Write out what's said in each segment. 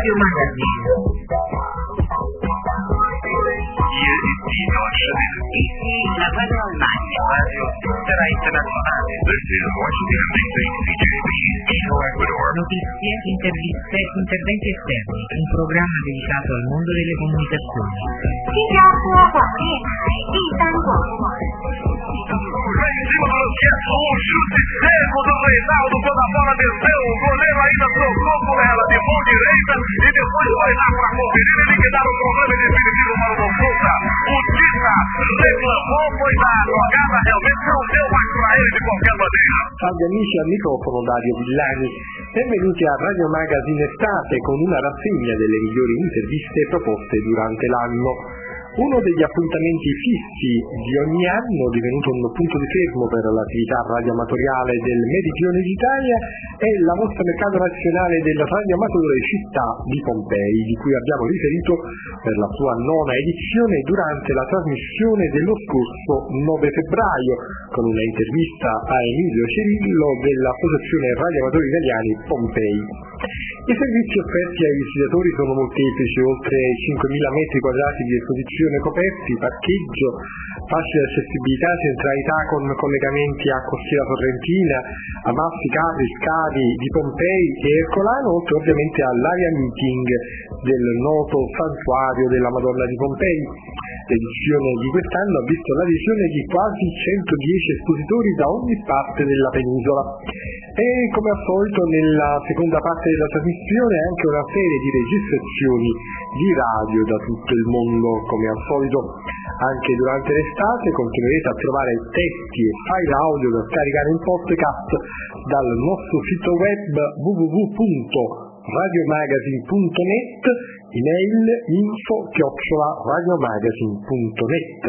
Radio Magazine. Hier ist die deutsche Welle. Ici la Radio Allemagne. Radio Intera Internazionale. This is Washington DC, CJB, Quito, Ecuador. Notizie, interviste, interventi esterni. Un programma dedicato al mondo delle comunicazioni. 新加坡广电台第三广播网。 O chute seco do Reinaldo quando a bola desceu, o goleiro ainda tocou com ela de mão direita e depois foi lá para conferir e liquidar o problema definitivo para o Consulta. O Tita reclamou, pois a jogada realmente não deu mais para ele de qualquer maneira. Salve amici, al microfono Dario Villani. Benvenuti a Radio Magazine Estate con una rassegna delle migliori interviste proposte durante l'anno. Uno degli appuntamenti fissi di ogni anno, divenuto un punto di fermo per l'attività radioamatoriale del Meridione d'Italia, è la mostra mercato nazionale del radioamatore Città di Pompei, di cui abbiamo riferito per la sua 9ª edizione durante la trasmissione dello scorso 9 febbraio, con una intervista a Emilio Cirillo dell'Associazione Radioamatori Italiani Pompei. I servizi offerti ai visitatori sono molteplici, oltre 5.000 metri quadrati di esposizione coperti, parcheggio, fasce di accessibilità, centralità con collegamenti a Costiera Sorrentina, Amalfi, Capri, Scavi di Pompei e Ercolano, oltre ovviamente all'area meeting del noto santuario della Madonna di Pompei. L'edizione di quest'anno ha visto l'adesione di quasi 110 espositori da ogni parte della penisola. E come al solito nella seconda parte della trasmissione anche una serie di registrazioni di radio da tutto il mondo. Come al solito anche durante l'estate continuerete a trovare testi e file audio da scaricare in podcast dal nostro sito web www.radiomagazine.net, email info@radiomagazine.net.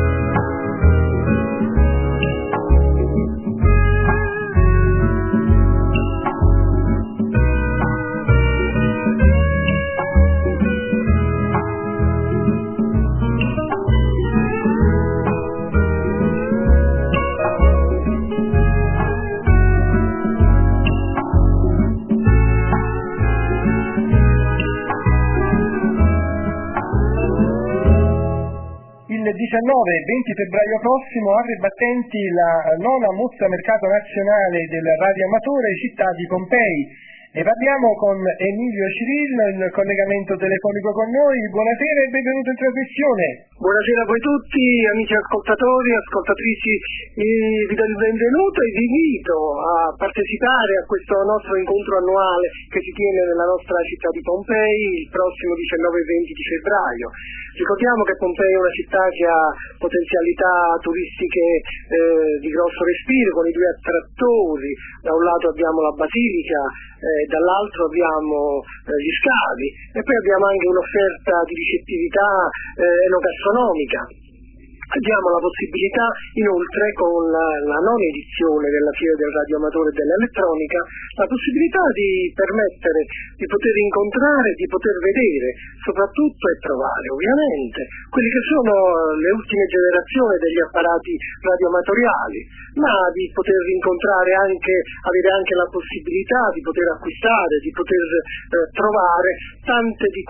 Il 19 e 20 febbraio prossimo apre i battenti la 9ª mostra mercato nazionale del radioamatore Città di Pompei. E parliamo con Emilio Cirillo in collegamento telefonico con noi. Buonasera e benvenuto in trasmissione. Buonasera a voi tutti, amici ascoltatori, ascoltatrici, vi do il benvenuto e vi invito a partecipare a questo nostro incontro annuale che si tiene nella nostra città di Pompei il prossimo 19 e 20 di febbraio. Ricordiamo che Pompei è una città che ha potenzialità turistiche di grosso respiro, con i due attrattori. Da un lato abbiamo la Basilica, dall'altro abbiamo gli scavi e poi abbiamo anche un'offerta di ricettività enogastronomica. Abbiamo la possibilità inoltre con la 9ª edizione della Fiera del Radioamatore e dell'Elettronica, la possibilità di permettere di poter incontrare, di poter vedere, soprattutto e trovare ovviamente quelli che sono le ultime generazioni degli apparati radioamatoriali, ma di poter incontrare anche, avere anche la possibilità di poter acquistare, di poter trovare tante di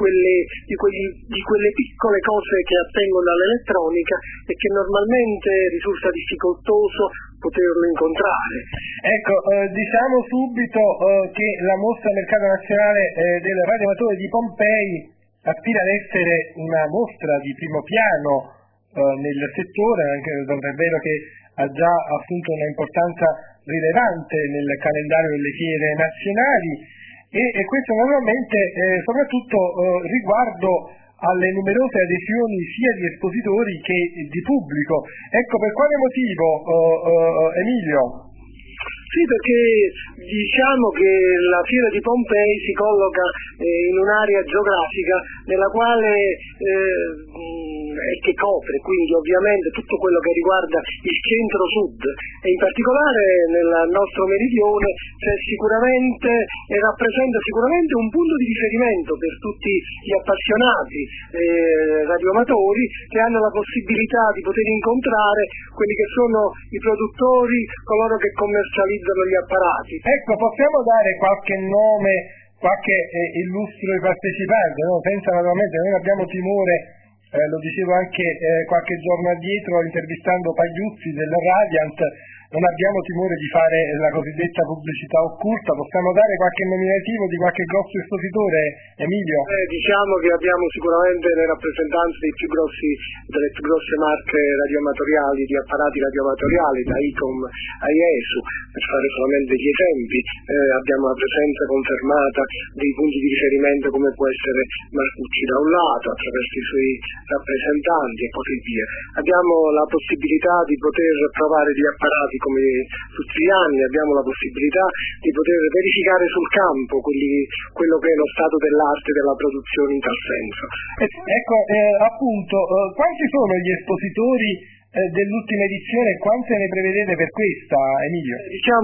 quelle piccole cose che attengono all'elettronica e che normalmente risulta difficoltoso poterlo incontrare. Ecco, diciamo subito che la mostra mercato nazionale del radioamatore di Pompei aspira ad essere una mostra di primo piano nel settore, anche è vero che ha già appunto una importanza rilevante nel calendario delle fiere nazionali e questo naturalmente soprattutto riguardo alle numerose adesioni sia di espositori che di pubblico. Ecco, per quale motivo, Emilio? Sì, perché diciamo che la Fiera di Pompei si colloca in un'area geografica nella quale che copre quindi ovviamente tutto quello che riguarda il centro-sud e in particolare nel nostro meridione c'è sicuramente e rappresenta sicuramente un punto di riferimento per tutti gli appassionati radioamatori che hanno la possibilità di poter incontrare quelli che sono i produttori, coloro che commercializzano gli apparati. Ecco, possiamo dare qualche nome qualche illustro partecipante, no? Senza naturalmente, noi abbiamo timore, lo dicevo anche qualche giorno addietro intervistando Pagliuzzi del Radiant, non abbiamo timore di fare la cosiddetta pubblicità occulta. Possiamo dare qualche nominativo di qualche grosso espositore, Emilio? Diciamo che abbiamo sicuramente le rappresentanze delle più grosse marche radioamatoriali, di apparati radioamatoriali, da ICOM a IESU, per fare solamente gli esempi. Abbiamo la presenza confermata dei punti di riferimento come può essere Marcucci da un lato, attraverso i suoi rappresentanti e così via. Abbiamo la possibilità di poter provare gli apparati come tutti gli anni, abbiamo la possibilità di poter verificare sul campo quello che è lo stato dell'arte della produzione in tal senso. Ecco, appunto, quanti sono gli espositori dell'ultima edizione e quante ne prevedete per questa, Emilio? Diciamo,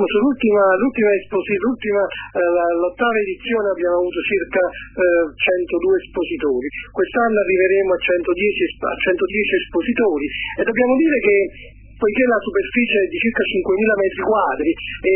l'ottava edizione abbiamo avuto circa 102 espositori, quest'anno arriveremo a 110 espositori e dobbiamo dire che poiché la superficie è di circa 5.000 metri quadri e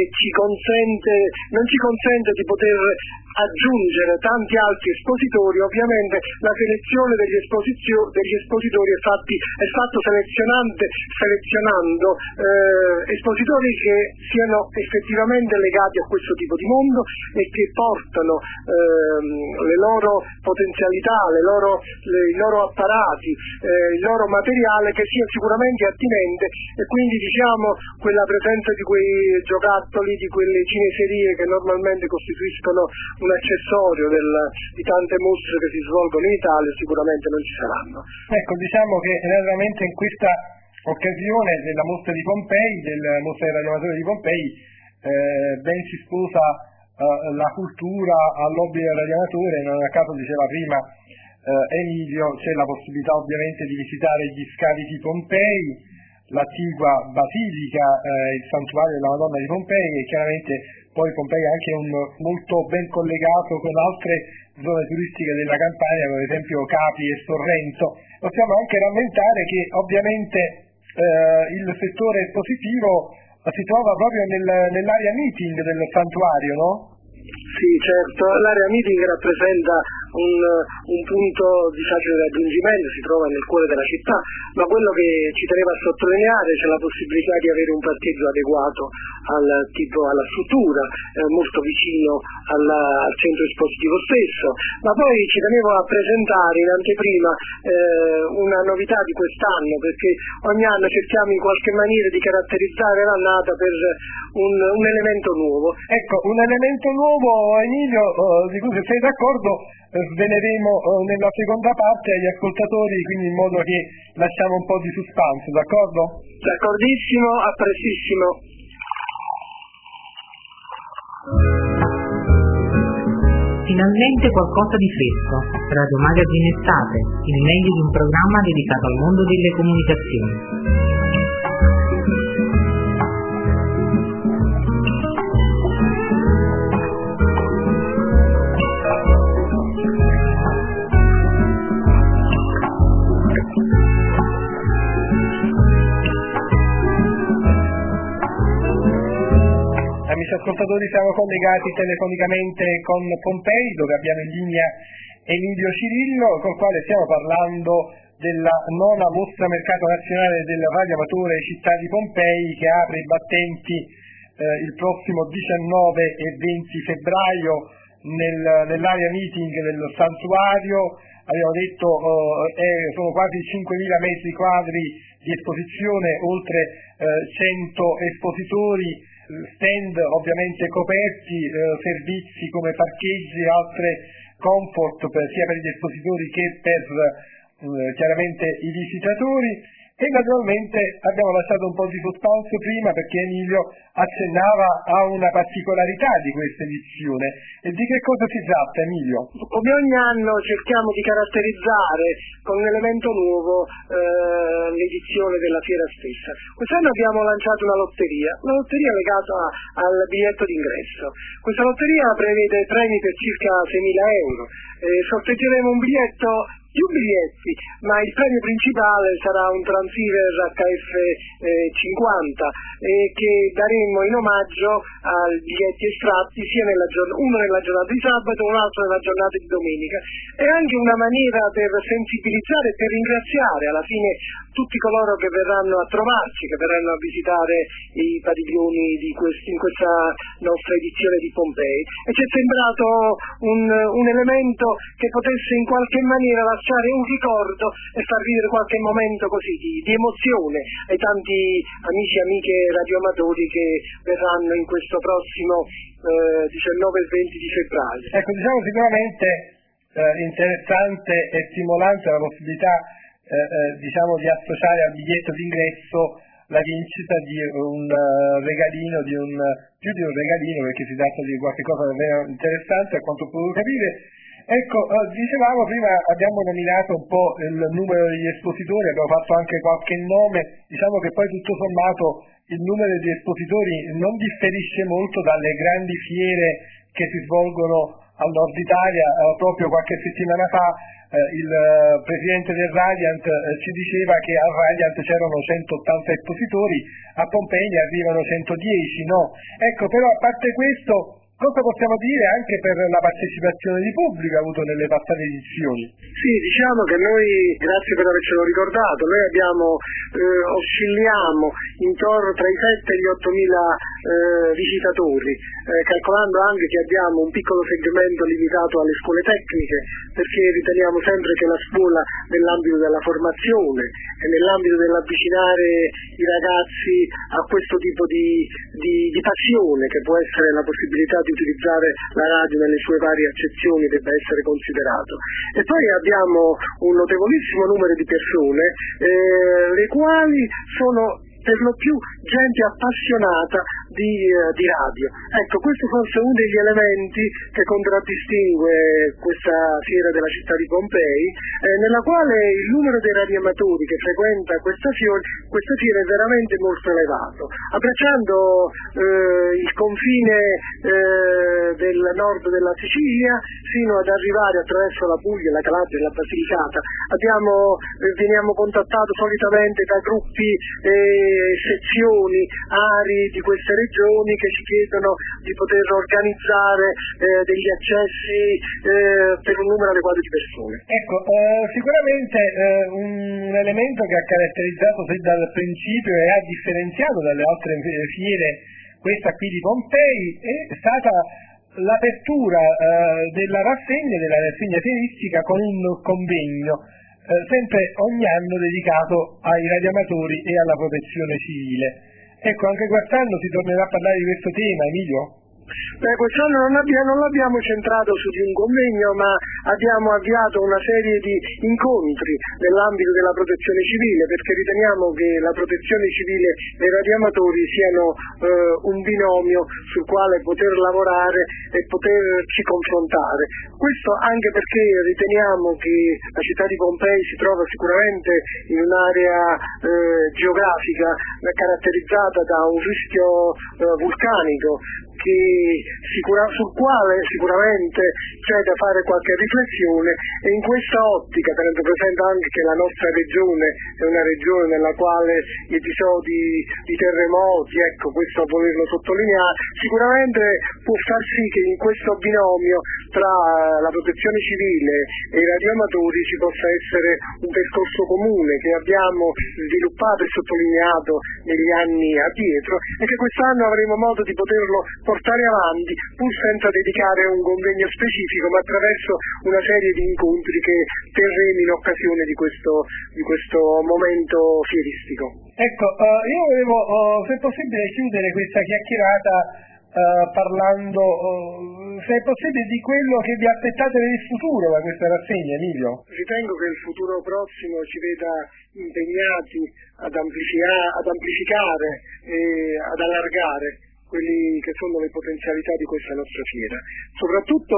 non ci consente di poter aggiungere tanti altri espositori, ovviamente la selezione degli espositori è fatto selezionando espositori che siano effettivamente legati a questo tipo di mondo e che portano le loro potenzialità, i loro apparati, il loro materiale che sia sicuramente attinente, e quindi diciamo quella presenza di quei giocattoli, di quelle cineserie che normalmente costituiscono un accessorio di tante mostre che si svolgono in Italia sicuramente non ci saranno. Ecco, diciamo che naturalmente in questa occasione della mostra di Pompei, della mostra dei radioamatori di Pompei, ben si sposa la cultura al lobby del radioamatore. Non a caso diceva prima Emilio, c'è la possibilità ovviamente di visitare gli scavi di Pompei, l'attigua basilica, il santuario della Madonna di Pompei, e chiaramente poi Pompei è anche molto ben collegato con altre zone turistiche della Campania, come ad esempio Capi e Sorrento. Possiamo anche rammentare che ovviamente il settore espositivo si trova proprio nell'area meeting del santuario, no? Sì, certo, l'area meeting rappresenta un punto di facile raggiungimento, si trova nel cuore della città, ma quello che ci teneva a sottolineare, c'è la possibilità di avere un parcheggio adeguato alla struttura, molto vicino al centro espositivo stesso, ma poi ci tenevo a presentare in anteprima una novità di quest'anno, perché ogni anno cerchiamo in qualche maniera di caratterizzare l'annata per un elemento nuovo. Ecco, un elemento nuovo, Emilio, di cui se sei d'accordo sveleremo nella seconda parte agli ascoltatori, quindi in modo che lasciamo un po' di suspense, d'accordo? D'accordissimo, a prestissimo. Finalmente qualcosa di fresco. Radio Magazine Estate, il meglio di un programma dedicato al mondo delle comunicazioni. Amici ascoltatori, siamo collegati telefonicamente con Pompei, dove abbiamo in linea Emilio Cirillo, col quale stiamo parlando della nona mostra mercato nazionale del radioamatore Città di Pompei, che apre i battenti il prossimo 19 e 20 febbraio nell'area meeting del santuario. Abbiamo detto sono quasi 5.000 metri quadri di esposizione, oltre 100 espositori, stand ovviamente coperti, servizi come parcheggi e altre comfort sia per gli espositori che per chiaramente i visitatori. E naturalmente abbiamo lasciato un po' di suspense prima, perché Emilio accennava a una particolarità di questa edizione. E di che cosa si tratta, Emilio? Come ogni anno cerchiamo di caratterizzare con un elemento nuovo l'edizione della fiera stessa. Quest'anno abbiamo lanciato una lotteria legata al biglietto d'ingresso. Questa lotteria prevede premi per circa 6.000 euro. Sorteggeremo un biglietto più biglietti, ma il premio principale sarà un transceiver HF50 che daremo in omaggio ai biglietti estratti sia uno nella giornata di sabato e un altro nella giornata di domenica. È anche una maniera per sensibilizzare e per ringraziare alla fine tutti coloro che verranno a trovarci, che verranno a visitare i padiglioni in questa nostra edizione di Pompei, e ci è sembrato un elemento che potesse in qualche maniera lasciare un ricordo e far vivere qualche momento così di emozione ai tanti amici e amiche radioamatori che verranno in questo prossimo 19 e 20 di febbraio. Ecco, diciamo sicuramente interessante e stimolante la possibilità diciamo di associare al biglietto d'ingresso la vincita di un regalino, più di un regalino, perché si tratta di qualche cosa davvero interessante a quanto ho potuto capire. Ecco, dicevamo prima, abbiamo nominato un po' il numero degli espositori, abbiamo fatto anche qualche nome, diciamo che poi tutto sommato il numero di espositori non differisce molto dalle grandi fiere che si svolgono al nord Italia. Proprio qualche settimana fa il presidente del Radiant ci diceva che al Radiant c'erano 180 espositori, a Pompei ne arrivano 110, no? Ecco, però a parte questo, cosa possiamo dire anche per la partecipazione di pubblico avuto nelle passate edizioni? Sì, diciamo che noi, grazie per avercelo ricordato, noi oscilliamo intorno tra i 7 e gli 8.000 visitatori, calcolando anche che abbiamo un piccolo segmento limitato alle scuole tecniche, perché riteniamo sempre che la scuola nell'ambito della formazione e nell'ambito dell'avvicinare i ragazzi a questo tipo di passione, che può essere la possibilità di utilizzare la radio nelle sue varie accezioni, debba essere considerato. E poi abbiamo un notevolissimo numero di persone, le quali sono per lo più gente appassionata di radio. Ecco, questo forse è uno degli elementi che contraddistingue questa fiera della città di Pompei, nella quale il numero dei radioamatori che frequenta questa fiera è veramente molto elevato, abbracciando il confine del nord della Sicilia fino ad arrivare attraverso la Puglia, la Calabria e la Basilicata. Veniamo contattati solitamente da gruppi sezioni, aree di queste regioni che ci chiedono di poter organizzare degli accessi per un numero adeguato di persone. Ecco, sicuramente un elemento che ha caratterizzato sin dal principio e ha differenziato dalle altre fiere questa qui di Pompei è stata l'apertura della rassegna fieristica con un convegno sempre ogni anno dedicato ai radioamatori e alla protezione civile. Ecco, anche quest'anno si tornerà a parlare di questo tema, Emilio? Quest'anno non l'abbiamo centrato su di un convegno, ma abbiamo avviato una serie di incontri nell'ambito della protezione civile, perché riteniamo che la protezione civile e i radioamatori siano un binomio sul quale poter lavorare e poterci confrontare. Questo anche perché riteniamo che la città di Pompei si trova sicuramente in un'area geografica caratterizzata da un rischio vulcanico sul quale sicuramente c'è da fare qualche riflessione, e in questa ottica, tenendo presente anche che la nostra regione è una regione nella quale gli episodi di terremoti, ecco, questo a volerlo sottolineare, sicuramente può far sì che in questo binomio tra la protezione civile e i radioamatori ci possa essere un percorso comune che abbiamo sviluppato e sottolineato negli anni addietro, e che quest'anno avremo modo di poterlo portare avanti, pur senza dedicare un convegno specifico, ma attraverso una serie di incontri che terremo in occasione di questo momento fieristico. Ecco, io volevo, se è possibile, chiudere questa chiacchierata parlando, se è possibile, di quello che vi aspettate per il futuro da questa rassegna, Emilio. Ritengo che il futuro prossimo ci veda impegnati ad amplificare e ad allargare quelli che sono le potenzialità di questa nostra fiera. Soprattutto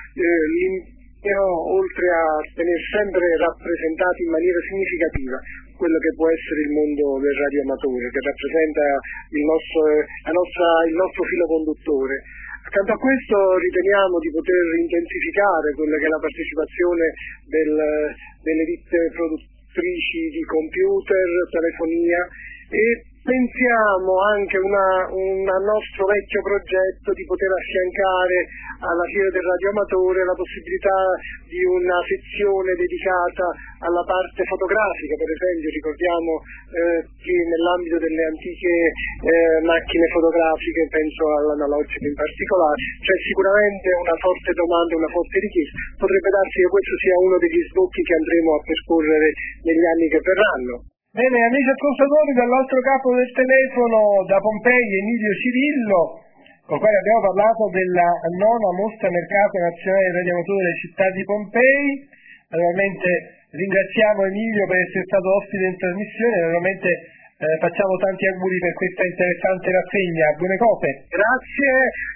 oltre a tenere sempre rappresentati in maniera significativa quello che può essere il mondo del radioamatore, che rappresenta il nostro filo conduttore, Accanto a questo riteniamo di poter intensificare quella che è la partecipazione delle ditte produttrici di computer, telefonia, e pensiamo anche un nostro vecchio progetto di poter affiancare alla Fiera del Radioamatore la possibilità di una sezione dedicata alla parte fotografica. Per esempio ricordiamo che nell'ambito delle antiche macchine fotografiche, penso all'analogico in particolare, c'è sicuramente una forte domanda, una forte richiesta. Potrebbe darsi che questo sia uno degli sbocchi che andremo a percorrere negli anni che verranno. Bene, amici ascoltatori, dall'altro capo del telefono da Pompei Emilio Cirillo, con il quale abbiamo parlato della nona mostra mercato nazionale del radioamatore Città di Pompei. Naturalmente ringraziamo Emilio per essere stato ospite in trasmissione, naturalmente facciamo tanti auguri per questa interessante rassegna. Buone cose. Grazie.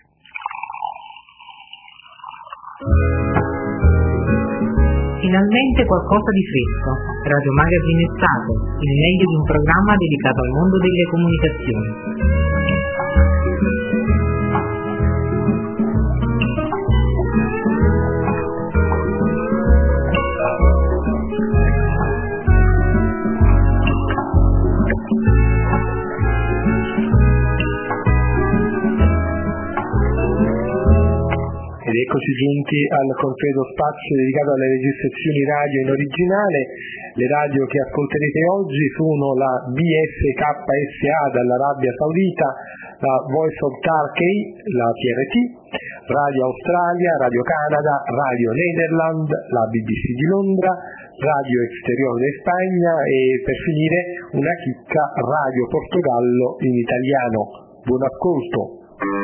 Finalmente qualcosa di fresco. Radio Magazine Estate, il meglio di un programma dedicato al mondo delle comunicazioni. Ed eccoci giunti al consueto spazio dedicato alle registrazioni radio in originale. Le radio che ascolterete oggi sono la BSKSA dall'Arabia Saudita, la Voice of Turkey, la TRT, Radio Australia, Radio Canada, Radio Nederland, la BBC di Londra, Radio Exterior de Spagna e per finire una chicca Radio Portogallo in italiano. Buon ascolto!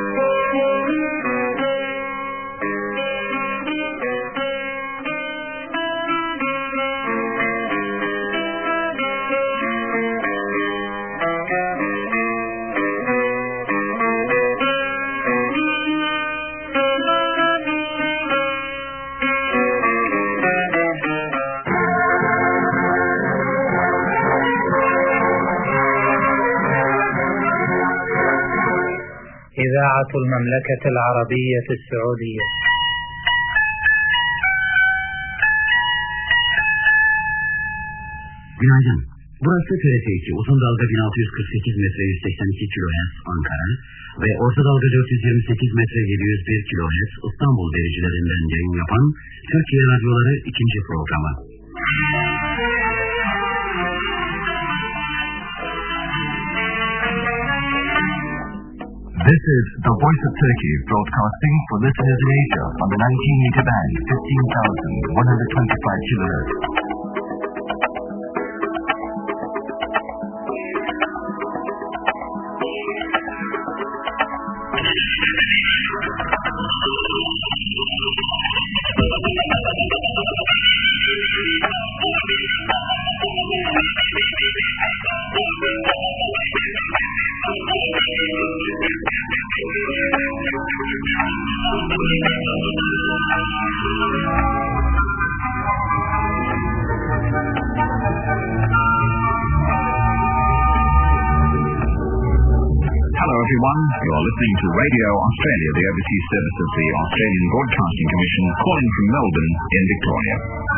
إذاعة المملكة العربية السعودية. Günaydın. Burası TRT2 uzun dalga 1648 metre 182 kHz Ankara ve orta dalga 428 metre 701 kHz İstanbul vericilerinden yayın yapan Türkiye Radyoları 2. programı. This is the Voice of Turkey broadcasting for listeners in Asia on the 19-meter band, 15,125 kHz. Everyone, you are listening to Radio Australia, the overseas service of the Australian Broadcasting Commission, calling from Melbourne in Victoria.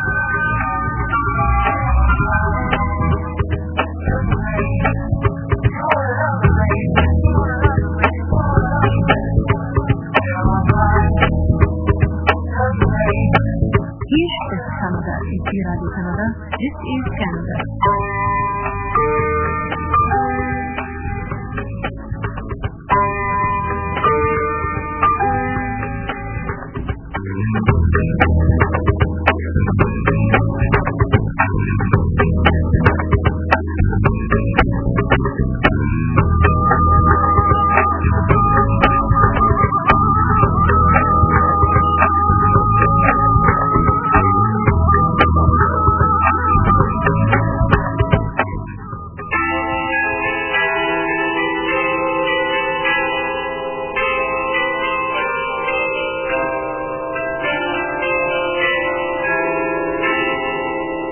This is Canada.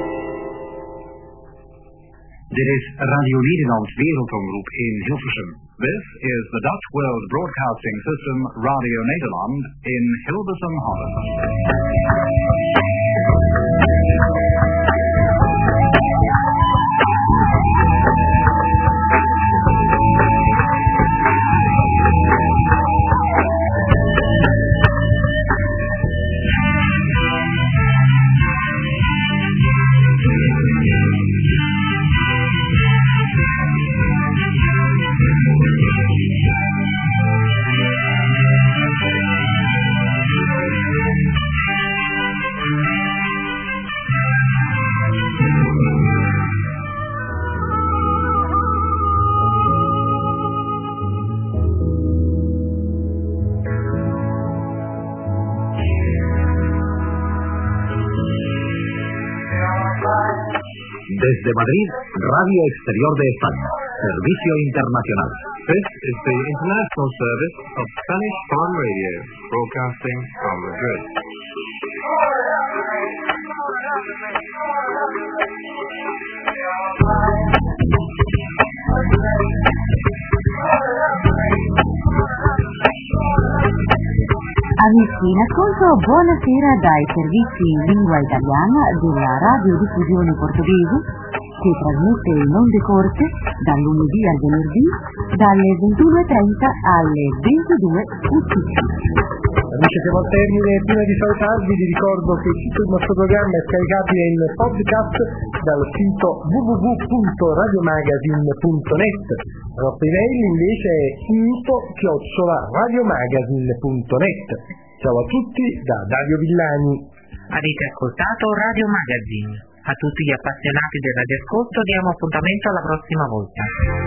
Dit is Radio Nederland Wereldomroep in Hilversum. This is the Dutch World Broadcasting System, Radio Nederland, in Hilversum, Holland. Desde Madrid, Radio Exterior de España, Servicio Internacional. This is the international service of Spanish Foreign Radio, broadcasting from Madrid. Amici in ascolto, buonasera dai servizi in lingua italiana della radiodiffusione portoghese che trasmette in onde corte dal lunedì al venerdì dalle 21:30 alle 22 UTC. Amici, siamo al termine. Prima di salutarvi vi ricordo che tutto il nostro programma è scaricabile in podcast dal sito www.radiomagazine.net. La nostra email invece è info@radiomagazine.net. Ciao a tutti da Dario Villani. Avete ascoltato Radio Magazine. A tutti gli appassionati del radioascolto diamo appuntamento alla prossima volta.